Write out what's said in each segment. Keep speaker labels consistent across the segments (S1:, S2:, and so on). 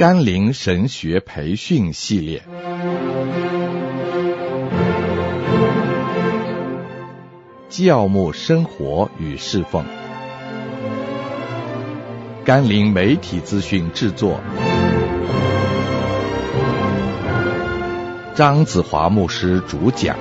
S1: 甘霖神学培训系列，教牧生活与侍奉，甘霖媒体资讯制作，张子华牧师主讲。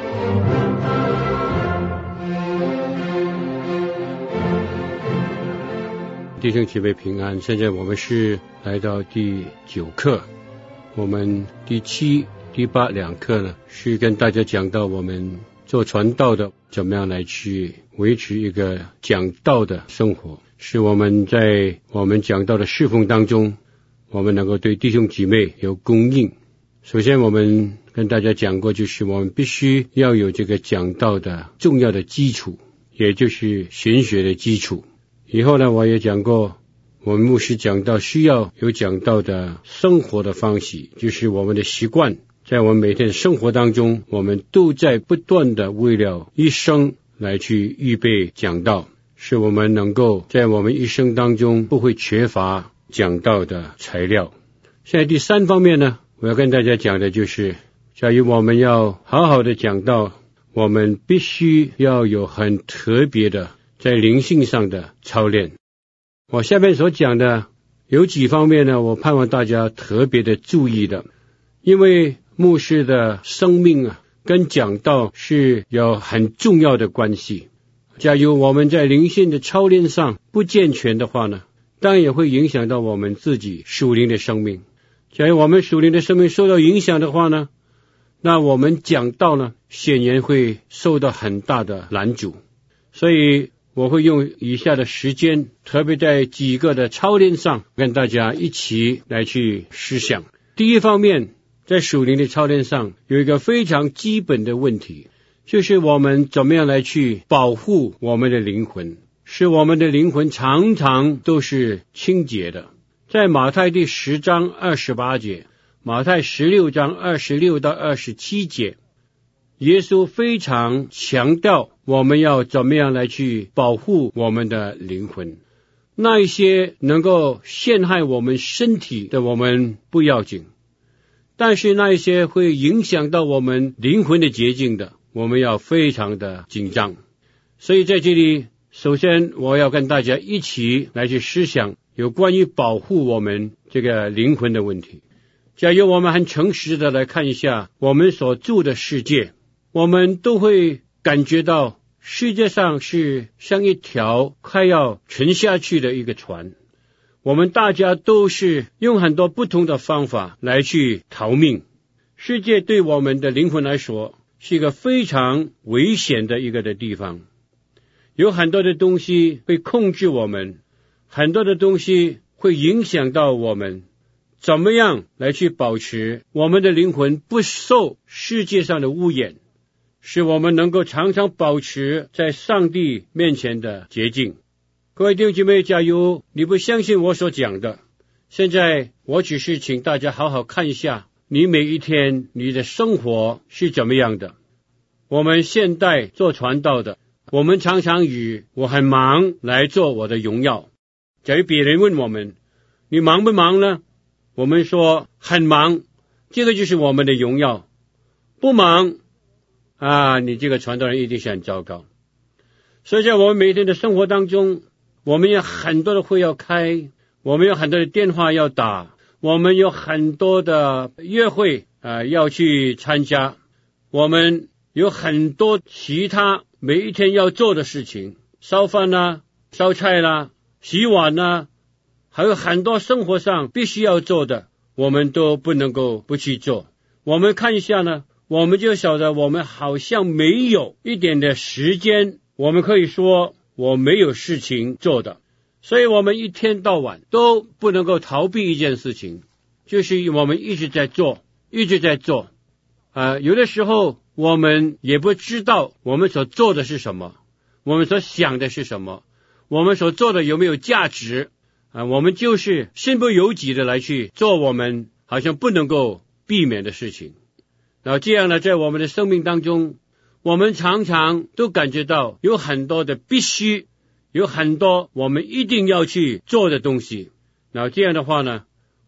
S2: 弟兄姐妹平安，现在我们是来到第9课，我们第7、第8两课呢，是跟大家讲到我们做传道的怎么样来去维持一个讲道的生活，是我们在我们讲道的侍奉当中，我们能够对弟兄姐妹有供应。首先我们跟大家讲过，就是我们必须要有这个讲道的重要的基础，也就是神学的基础。以后呢，我也讲过，我们牧师讲到需要有讲到的生活的方式，就是我们的习惯，在我们每天的生活当中，我们都在不断的为了一生来去预备讲道，使我们能够在我们一生当中不会缺乏讲道的材料。现在第3方面呢，我要跟大家讲的就是，假如我们要好好的讲道，我们必须要有很特别的在灵性上的操练。我下面所讲的有几方面呢，我盼望大家特别的注意的，因为牧师的生命啊，跟讲道是有很重要的关系。假如我们在灵性的操练上不健全的话呢，当然也会影响到我们自己属灵的生命。假如我们属灵的生命受到影响的话呢，那我们讲道呢，显然会受到很大的拦阻。所以我会用以下的时间，特别在几个的操练上，跟大家一起来去思想。第一方面，在属灵的操练上，有一个非常基本的问题，就是我们怎么样来去保护我们的灵魂，使我们的灵魂常常都是清洁的。在马太第10章28节，马太16章26到27节，耶稣非常强调我们要怎么样来去保护我们的灵魂。那一些能够陷害我们身体的，我们不要紧，但是那一些会影响到我们灵魂的洁净的，我们要非常的紧张。所以在这里，首先我要跟大家一起来去思想有关于保护我们这个灵魂的问题。假如我们很诚实的来看一下我们所住的世界，我们都会感觉到世界上是像一条快要沉下去的一个船，我们大家都是用很多不同的方法来去逃命。世界对我们的灵魂来说是一个非常危险的一个的地方，有很多的东西会控制我们，很多的东西会影响到我们。怎么样来去保持我们的灵魂不受世界上的污染，使我们能够常常保持在上帝面前的洁净。各位弟兄姐妹，假如你不相信我所讲的，现在我只是请大家好好看一下你每一天你的生活是怎么样的。我们现代做传道的，我们常常以我很忙来做我的荣耀。假如别人问我们你忙不忙呢，我们说很忙，这个就是我们的荣耀。不忙你这个传道人一定是很糟糕。所以在我们每天的生活当中，我们有很多的会要开，我们有很多的电话要打，我们有很多的约会要去参加，我们有很多其他每一天要做的事情，烧饭啦、烧菜啦、洗碗啦，还有很多生活上必须要做的，我们都不能够不去做。我们看一下呢，我们就晓得我们好像没有一点的时间，我们可以说我没有事情做的。所以我们一天到晚都不能够逃避一件事情，就是我们一直在做，一直在做。有的时候我们也不知道我们所做的是什么，我们所想的是什么，我们所做的有没有价值我们就是身不由己的来去做我们好像不能够避免的事情。然后这样呢，在我们的生命当中，我们常常都感觉到有很多的必须，有很多我们一定要去做的东西。然后这样的话呢，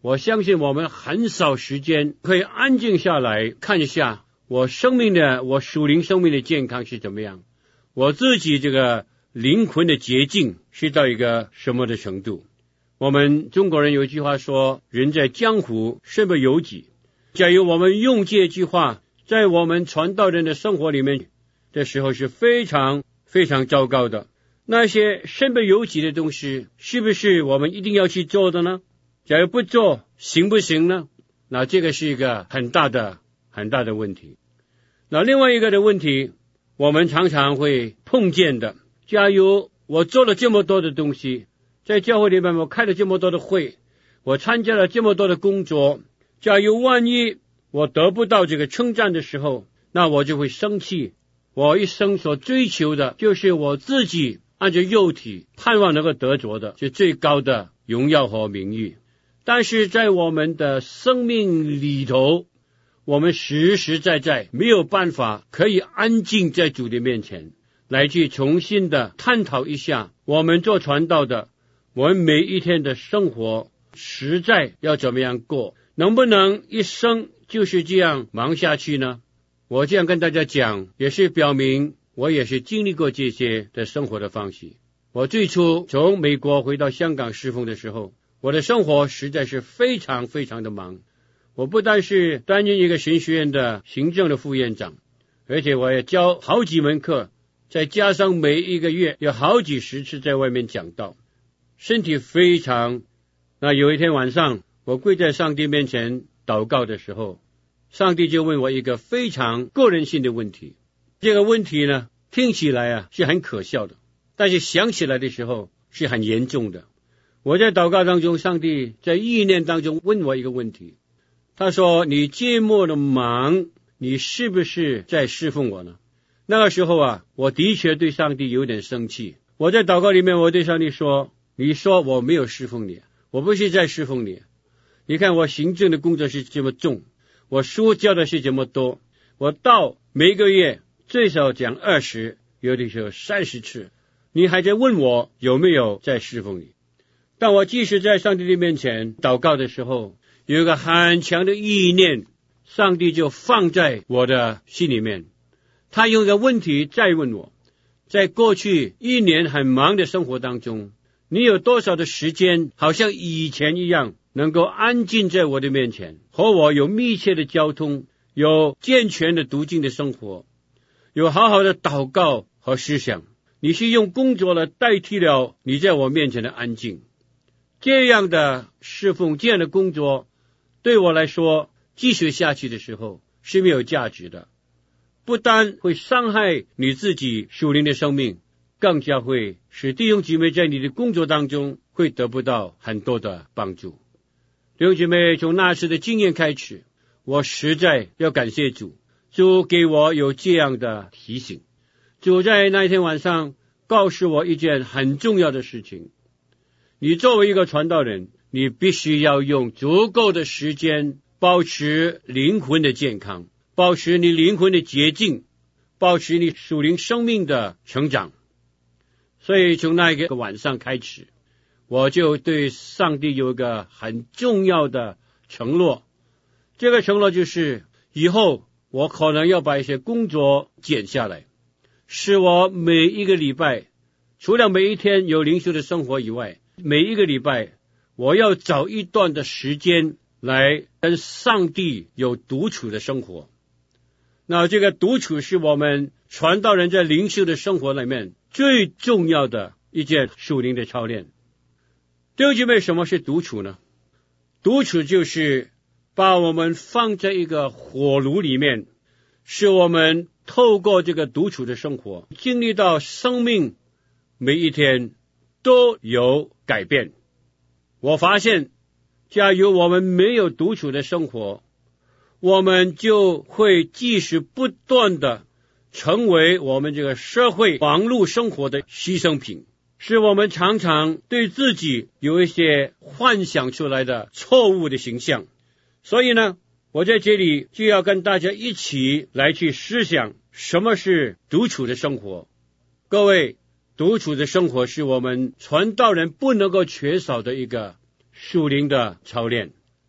S2: 我相信我们很少时间可以安静下来看一下我属灵生命的健康是怎么样，我自己这个灵魂的洁净是到一个什么的程度。我们中国人有一句话说，人在江湖身不由己。假如我们用这句话在我们传道人的生活里面的时候，是非常非常糟糕的。那些身不由己的东西，是不是我们一定要去做的呢？假如不做，行不行呢？那这个是一个很大的问题。那另外一个的问题，我们常常会碰见的，假如我做了这么多的东西，在教会里面我开了这么多的会，我参加了这么多的工作，假如万一我得不到这个称赞的时候，那我就会生气。我一生所追求的就是我自己按照肉体盼望能够得着的是最高的荣耀和名誉。但是在我们的生命里头，我们实实在在没有办法可以安静在主的面前来去重新的探讨一下我们做传道的，我们每一天的生活实在要怎么样过，能不能一生就是这样忙下去呢？我这样跟大家讲，也是表明我也是经历过这些的生活的方式。我最初从美国回到香港侍奉的时候，我的生活实在是非常非常的忙。我不但是担任一个神学院的行政的副院长，而且我也教好几门课，再加上每一个月有好几十次在外面讲道，身体非常。那有一天晚上，我跪在上帝面前祷告的时候，上帝就问我一个非常个人性的问题。这个问题呢，听起来是很可笑的，但是想起来的时候是很严重的。我在祷告当中，上帝在意念当中问我一个问题，他说，你这么的忙，你是不是在侍奉我呢？那个时候我的确对上帝有点生气。我在祷告里面，我对上帝说，你说我没有侍奉你，我不是在侍奉你。你看我行政的工作是这么重，我书教的是这么多，我到每个月最少讲20，有的时候30次，你还在问我有没有在侍奉你。但我即使在上帝的面前祷告的时候，有一个很强的意念，上帝就放在我的心里面。他用一个问题再问我，在过去1年很忙的生活当中，你有多少的时间好像以前一样能够安静在我的面前，和我有密切的交通，有健全的读经的生活，有好好的祷告和思想。你是用工作来代替了你在我面前的安静。这样的侍奉，这样的工作对我来说，继续下去的时候是没有价值的，不但会伤害你自己属灵的生命，更加会使弟兄姐妹在你的工作当中会得不到很多的帮助。弟兄姐妹，从那时的经验开始，我实在要感谢主，主给我有这样的提醒。主在那一天晚上告诉我一件很重要的事情，你作为一个传道人，你必须要用足够的时间保持灵魂的健康，保持你灵魂的洁净，保持你属灵生命的成长。所以从那一个晚上开始，我就对上帝有一个很重要的承诺。这个承诺就是以后我可能要把一些工作减下来，使我每一个礼拜，除了每一天有灵修的生活以外，每一个礼拜我要找一段的时间来跟上帝有独处的生活。那这个独处是我们传道人在灵修的生活里面最重要的一件属灵的操练。弟兄姐妹，什么是独处呢？独处就是把我们放在一个火炉里面，使我们透过这个独处的生活，经历到生命每一天都有改变。我发现，假如我们没有独处的生活，我们就会继续不断的成为我们这个社会忙碌生活的牺牲品，是我们常常对自己有一些幻想出来的错误的形象。所以呢，我在这里就要跟大家一起来去思想什么是独处的生活。各位，独处的生活是我们传道人不能够缺少的一个属灵的操练。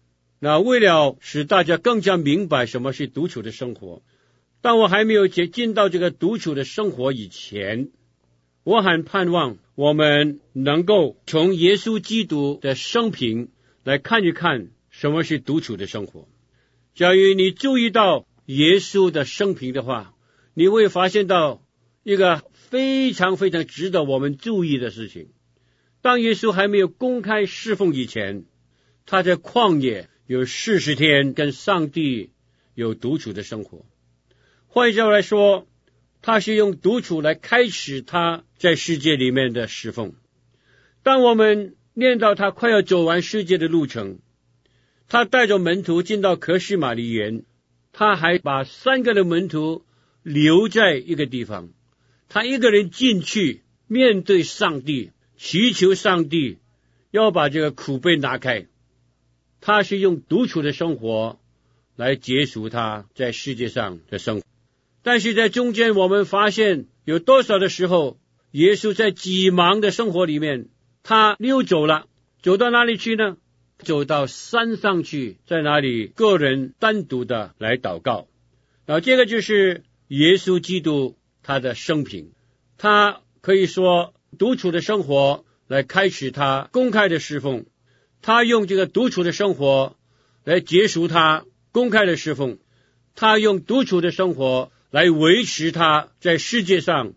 S2: 那为了使大家更加明白什么是独处的生活，当我还没有进到这个独处的生活以前，我很盼望我们能够从耶稣基督的生平来看一看什么是独处的生活。假如你注意到耶稣的生平的话，你会发现到一个非常非常值得我们注意的事情。当耶稣还没有公开侍奉以前，他在旷野有40天跟上帝有独处的生活。换句话来说，他是用独处来开始他在世界里面的侍奉。当我们念到他快要走完世界的路程，他带着门徒进到革西玛尼园，他还把3个的门徒留在一个地方，他一个人进去面对上帝，祈求上帝要把这个苦杯拿开。他是用独处的生活来结束他在世界上的生活。但是在中间我们发现有多少的时候，耶稣在急忙的生活里面，他溜走了。走到哪里去呢？走到山上去，在那里个人单独的来祷告。然后这个就是耶稣基督他的生平。他可以说独处的生活来开始他公开的侍奉，他用这个独处的生活来结束他公开的侍奉，他用独处的生活来维持他在世界上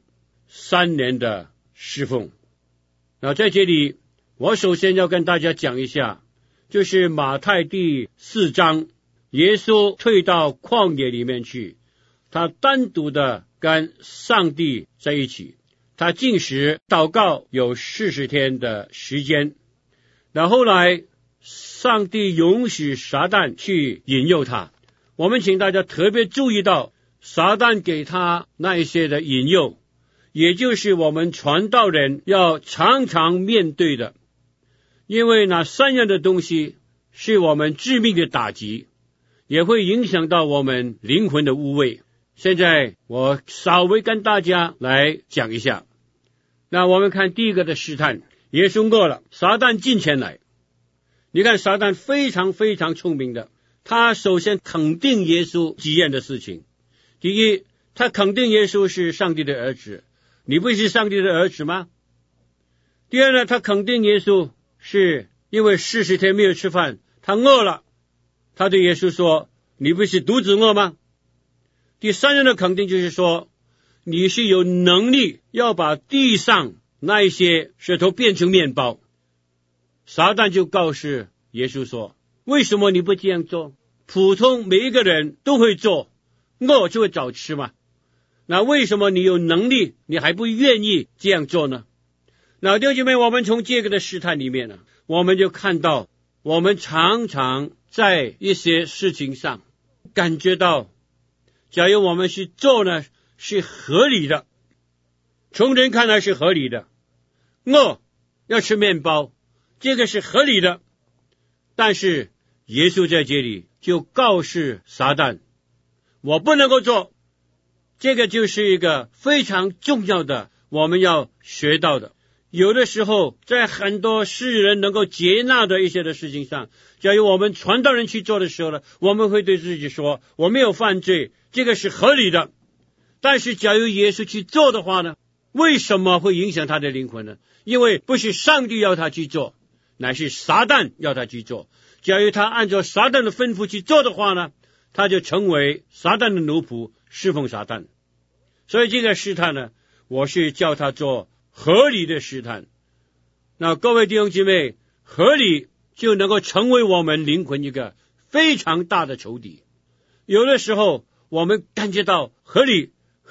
S2: 3年的侍奉。那在这里我首先要跟大家讲一下，就是马太第4章，耶稣退到旷野里面去，他单独的跟上帝在一起，他禁食祷告有40天的时间。然后来上帝允许撒旦去引诱他。我们请大家特别注意到撒旦给他那一些的引诱，也就是我们传道人要常常面对的。因为那3样的东西是我们致命的打击，也会影响到我们灵魂的污秽。现在我稍微跟大家来讲一下。那我们看第一个的试探，耶稣饿了，撒旦进前来。你看撒旦非常非常聪明的，他首先肯定耶稣几样的事情。第一，他肯定耶稣是上帝的儿子，你不是上帝的儿子吗？第二呢，他肯定耶稣是因为40天没有吃饭，他饿了，他对耶稣说，你不是肚子饿吗？第三人的肯定就是说，你是有能力要把地上那一些石头变成面包。撒旦就告诉耶稣说，为什么你不这样做？普通每一个人都会做，饿就会找吃嘛。那为什么你有能力，你还不愿意这样做呢？那弟兄姐妹，我们从这个的试探里面呢，我们就看到，我们常常在一些事情上感觉到，假如我们去做呢，是合理的，从人看来是合理的，饿要吃面包，这个是合理的。但是耶稣在这里就告诉撒旦，我不能够做。这个就是一个非常重要的我们要学到的。有的时候在很多世人能够接纳的一些的事情上，假如我们传道人去做的时候呢，我们会对自己说，我没有犯罪，这个是合理的。但是假如耶稣去做的话呢，为什么会影响他的灵魂呢？因为不是上帝要他去做，乃是撒旦要他去做。假如他按照撒旦的吩咐去做的话呢，他就成为撒旦的奴仆，侍奉撒旦。所以这个试探呢，我是叫他做合理的试探。那各位弟兄姐妹，合理就能够成为我们灵魂一个非常大的仇敌。有的时候我们感觉到合理，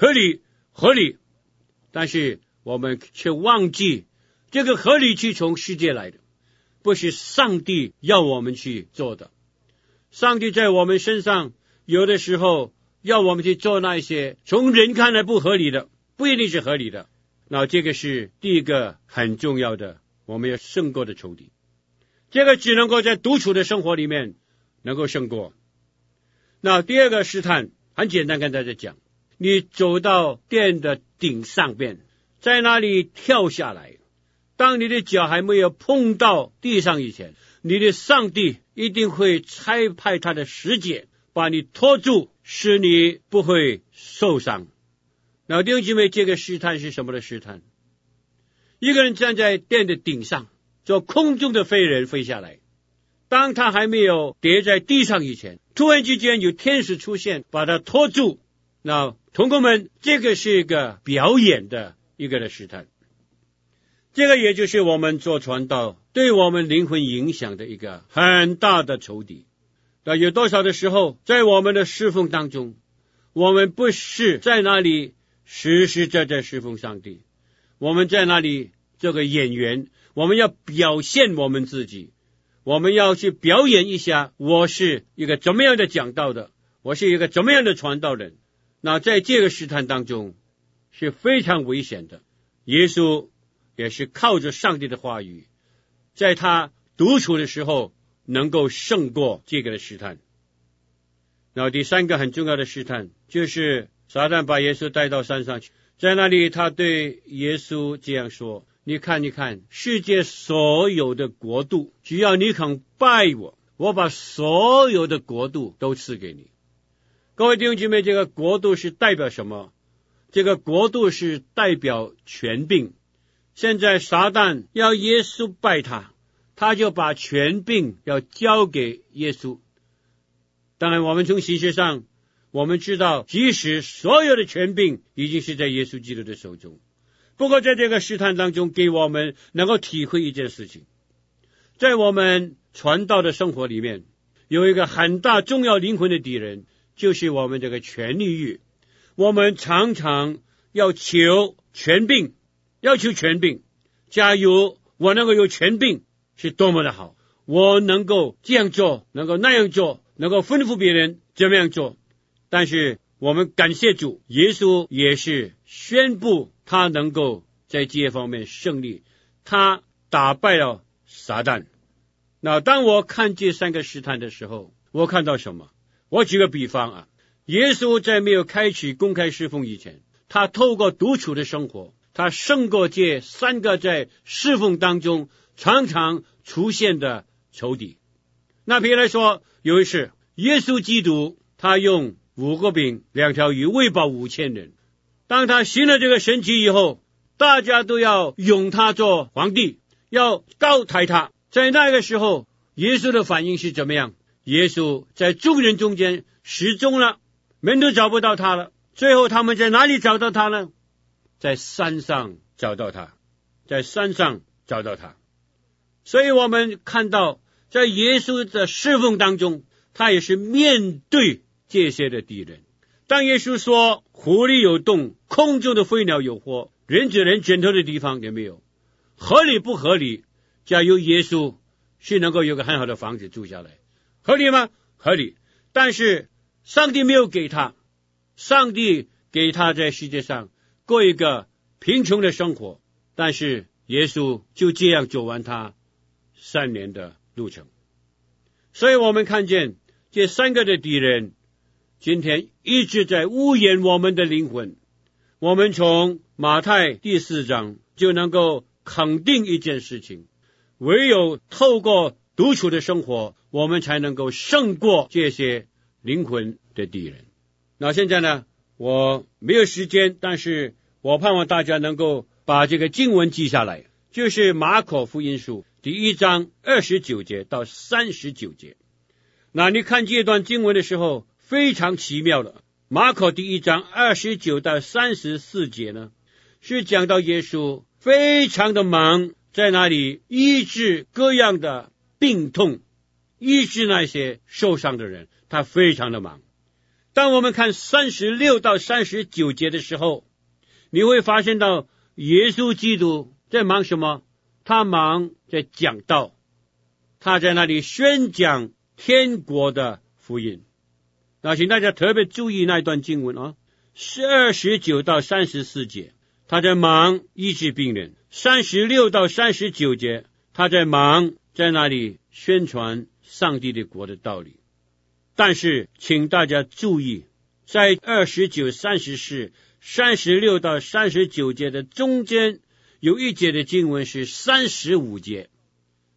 S2: 但是我们却忘记这个合理是从世界来的，不是上帝要我们去做的。上帝在我们身上有的时候要我们去做那些从人看来不合理的，不一定是合理的。那这个是第一个很重要的，我们要胜过的仇敌。这个只能够在独处的生活里面能够胜过。那第二个试探很简单，跟大家讲，你走到殿的顶上边，在那里跳下来，当你的脚还没有碰到地上以前， 你的上帝一定会差派他的使者把你拖住，使你不会受伤。那弟兄姐妹，这个试探是什么的试探？一个人站在殿的顶上，做空中的飞人飞下来，当他还没有跌在地上以前，突然之间有天使出现，把他拖住。那同工们，这个是一个表演的一个的试探，这个也就是我们做传道对我们灵魂影响的一个很大的仇敌。那有多少的时候，在我们的侍奉当中，我们不是在那里实实在在侍奉上帝，我们在那里做个演员，我们要表现我们自己，我们要去表演一下，我是一个怎么样的讲道的，我是一个怎么样的传道人。那在这个试探当中是非常危险的。耶稣也是靠着上帝的话语，在他独处的时候能够胜过这个的试探。然后第三个很重要的试探，就是撒旦把耶稣带到山上去，在那里他对耶稣这样说，你看，世界所有的国度，只要你肯拜我，我把所有的国度都赐给你。各位弟兄姐妹，这个国度是代表什么？这个国度是代表权柄。现在撒旦要耶稣拜他，他就把权柄要交给耶稣。当然我们从形式上我们知道，即使所有的权柄已经是在耶稣基督的手中，不过在这个试探当中给我们能够体会一件事情，在我们传道的生活里面有一个很大重要灵魂的敌人，就是我们这个权力欲。我们常常要求权柄，要求权柄。假如我能够有权柄是多么的好，我能够这样做，能够那样做，能够吩咐别人怎么样做。但是我们感谢主，耶稣也是宣布他能够在这些方面胜利，他打败了撒旦。那当我看这三个试探的时候，我看到什么？我举个比方啊，耶稣在没有开启公开侍奉以前，他透过独处的生活，他胜过这三个在侍奉当中常常出现的仇敌。那比如来说，有一次耶稣基督他用5个饼2条鱼喂饱5000人，当他行了这个神迹以后，大家都要拥他做皇帝，要高抬他。在那个时候耶稣的反应是怎么样？耶稣在众人中间失踪了，门都找不到他了。最后他们在哪里找到他呢？在山上找到他，在山上找到他。所以我们看到在耶稣的侍奉当中，他也是面对这些的敌人。当耶稣说湖里有洞，空中的飞鸟有窝，人子人枕头的地方有没有？合理不合理？假如耶稣是能够有个很好的房子住下来，合理吗？合理。但是上帝没有给他，上帝给他在世界上过一个贫穷的生活，但是耶稣就这样走完他3年的路程。所以我们看见这三个的敌人今天一直在污染我们的灵魂。我们从马太第4章就能够肯定一件事情，唯有透过独处的生活，我们才能够胜过这些灵魂的敌人。那现在呢，我没有时间，但是我盼望大家能够把这个经文记下来，就是马可福音书第1章29节到39节。那你看这段经文的时候非常奇妙了。马可第1章29到34节呢，是讲到耶稣非常的忙，在那里医治各样的病痛，医治那些受伤的人，他非常的忙。当我们看36到39节的时候，你会发现到耶稣基督在忙什么？他忙在讲道，他在那里宣讲天国的福音。那请大家特别注意那段经文啊，19到34节他在忙医治病人，36到39节他在忙在那里宣传上帝的国的道理。但是请大家注意，在29、34、36到39节的中间有一节的经文是35节，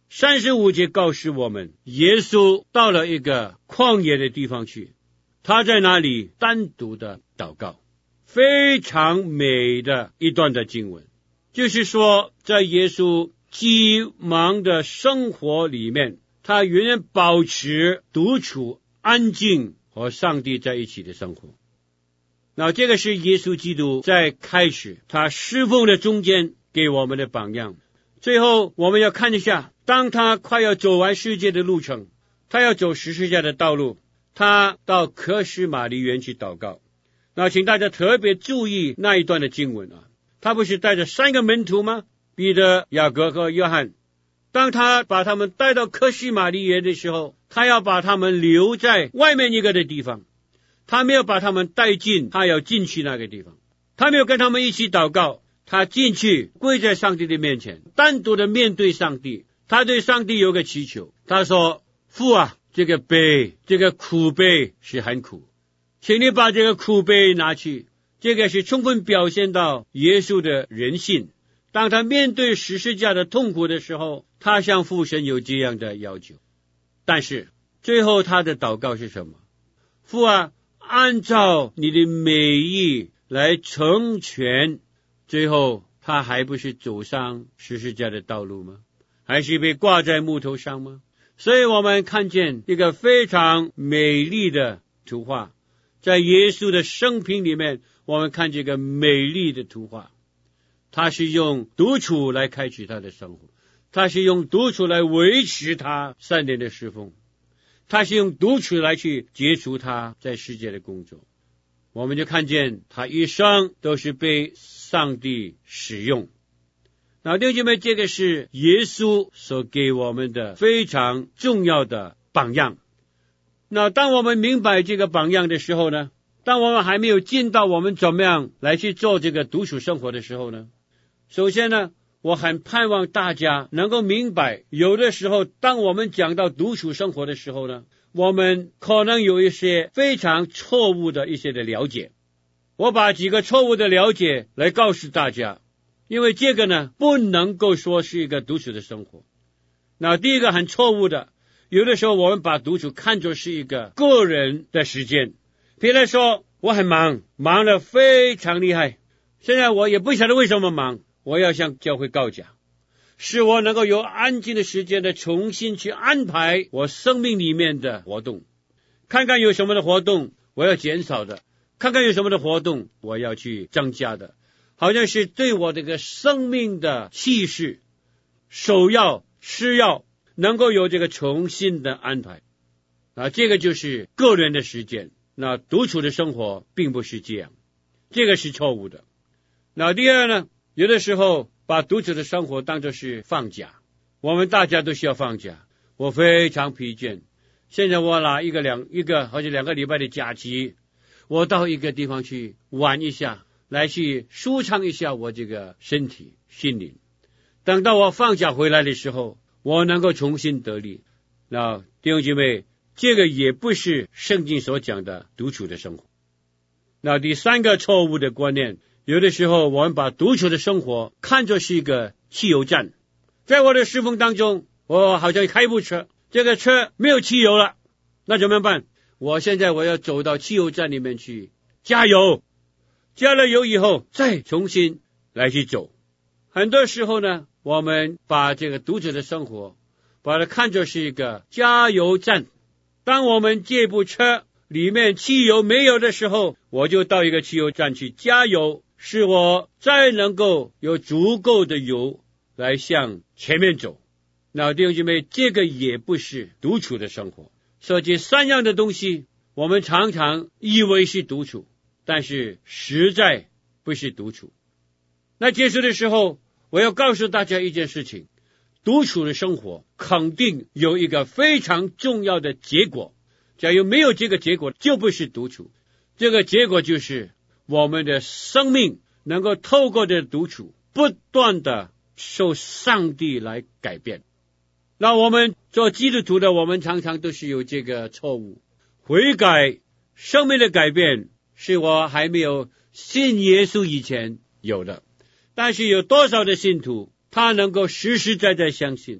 S2: 35节告诉我们，耶稣到了一个旷野的地方去，他在那里单独的祷告，非常美的一段的经文，就是说在耶稣急忙的生活里面，他永远保持独处、安静和上帝在一起的生活。那这个是耶稣基督在开始他侍奉的中间给我们的榜样。最后我们要看一下，当他快要走完世界的路程，他要走十字架的道路，他到客西马尼园去祷告。那请大家特别注意那一段的经文啊，他不是带着3个门徒吗？彼得、雅各和约翰。当他把他们带到客西马尼园的时候，他要把他们留在外面一个的地方，他没有把他们带进他要进去那个地方，他没有跟他们一起祷告，他进去跪在上帝的面前，单独的面对上帝。他对上帝有个祈求，他说，父啊，这个杯，这个苦杯是很苦，请你把这个苦杯拿去。这个是充分表现到耶稣的人性，当他面对十字架的痛苦的时候，他向父神有这样的要求。但是最后他的祷告是什么？父啊，按照你的美意来成全。最后他还不是走上十字架的道路吗？还是被挂在木头上吗？所以我们看见一个非常美丽的图画，在耶稣的生平里面，我们看这个美丽的图画。他是用独处来开启他的生活，他是用独处来维持他3年的侍奉，他是用独处来去结束他在世界的工作。我们就看见他一生都是被上帝使用。那弟兄姐妹，这个是耶稣所给我们的非常重要的榜样。那当我们明白这个榜样的时候呢，当我们还没有进到我们怎么样来去做这个独处生活的时候呢，首先呢，我很盼望大家能够明白，有的时候当我们讲到独处生活的时候呢，我们可能有一些非常错误的一些的了解。我把几个错误的了解来告诉大家，因为这个呢，不能够说是一个独处的生活。那第一个很错误的，有的时候我们把独处看作是一个个人的时间。比如说，我很忙，忙得非常厉害，现在我也不晓得为什么忙，我要向教会告假，使我能够有安静的时间的重新去安排我生命里面的活动，看看有什么的活动我要减少的，看看有什么的活动我要去增加的，好像是对我这个生命的气势、首要、次要能够有这个重新的安排。这个就是个人的时间。那独处的生活并不是这样，这个是错误的。那第二呢，有的时候把独处的生活当作是放假，我们大家都需要放假。我非常疲倦，现在我拿一个或者2个礼拜的假期，我到一个地方去玩一下，来去舒畅一下我这个身体心灵。等到我放假回来的时候，我能够重新得力。那弟兄姐妹，这个也不是圣经所讲的独处的生活。那第3个错误的观念，有的时候我们把独处的生活看作是一个汽油站。在我的侍奉当中，我好像开一部车，这个车没有汽油了，那怎么办？我现在要走到汽油站里面去加油，加了油以后再重新来去走。很多时候呢，我们把这个独处的生活把它看作是一个加油站。当我们这部车里面汽油没有的时候，我就到一个汽油站去加油，使我再能够有足够的油来向前面走。那弟兄姐妹，这个也不是独处的生活。所以这3样的东西我们常常以为是独处，但是实在不是独处。那结束的时候，我要告诉大家一件事情，独处的生活肯定有一个非常重要的结果，假如没有这个结果，就不是独处。这个结果就是我们的生命能够透过这独处不断的受上帝来改变。那我们做基督徒的，我们常常都是有这个错误。悔改生命的改变是我还没有信耶稣以前有的，但是有多少的信徒他能够实实在在相信，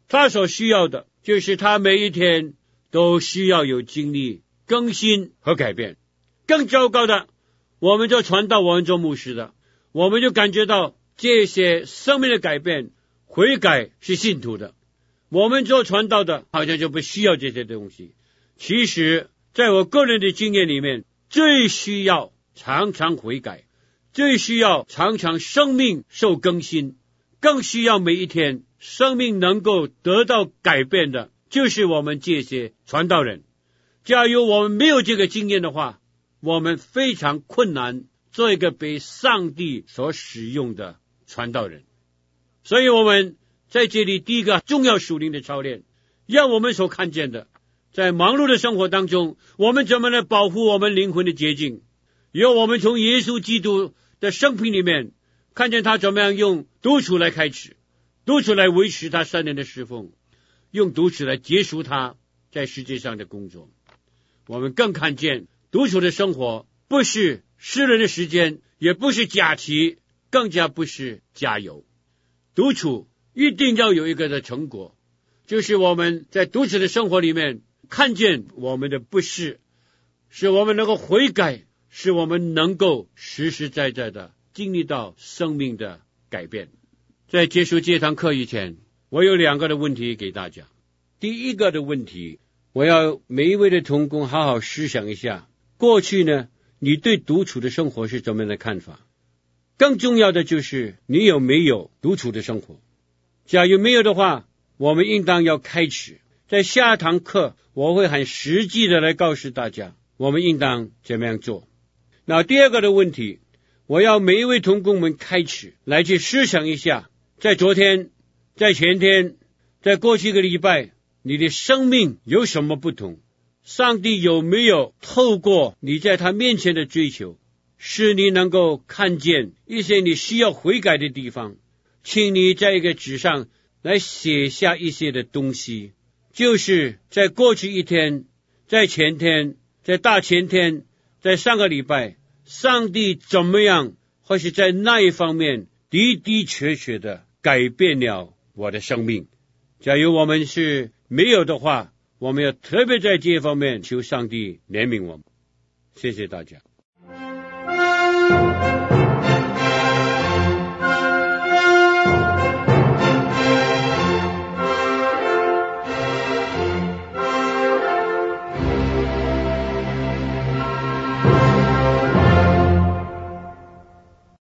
S2: 他所需要的就是他每一天都需要有经历更新和改变。更糟糕的，我们做传道，我们做牧师的，我们就感觉到这些生命的改变，悔改是信徒的。我们做传道的好像就不需要这些东西。其实在我个人的经验里面，最需要常常悔改，最需要常常生命受更新，更需要每一天生命能够得到改变的，就是我们这些传道人。假如我们没有这个经验的话，我们非常困难做一个被上帝所使用的传道人。所以我们在这里第一个重要属灵的操练，让我们所看见的，在忙碌的生活当中，我们怎么来保护我们灵魂的洁净，由我们从耶稣基督的生平里面看见他怎么样用独处来开始，独处来维持他3年的侍奉，用独处来结束他在世界上的工作。我们更看见独处的生活不是私人的时间，也不是假期，更加不是加油。独处一定要有一个的成果，就是我们在独处的生活里面看见我们的不是，使我们能够悔改，使我们能够实实在在的经历到生命的改变。在结束这堂课以前，我有2个的问题给大家。第一个的问题，我要每一位的同工好好思想一下，过去呢，你对独处的生活是怎么样的看法？更重要的就是你有没有独处的生活？假如没有的话，我们应当要开始。在下一堂课，我会很实际的来告诉大家，我们应当怎么样做。那第二个的问题，我要每一位同工们开始来去思想一下，在昨天，在前天，在过去一个礼拜，你的生命有什么不同？上帝有没有透过你在他面前的追求，使你能够看见一些你需要悔改的地方？请你在一个纸上来写下一些的东西，就是在过去一天，在前天，在大前天，在上个礼拜，上帝怎么样，或是在那一方面的的确确的改变了我的生命。假如我们是没有的话，我们要特别在这方面求上帝怜悯我们。谢谢大家。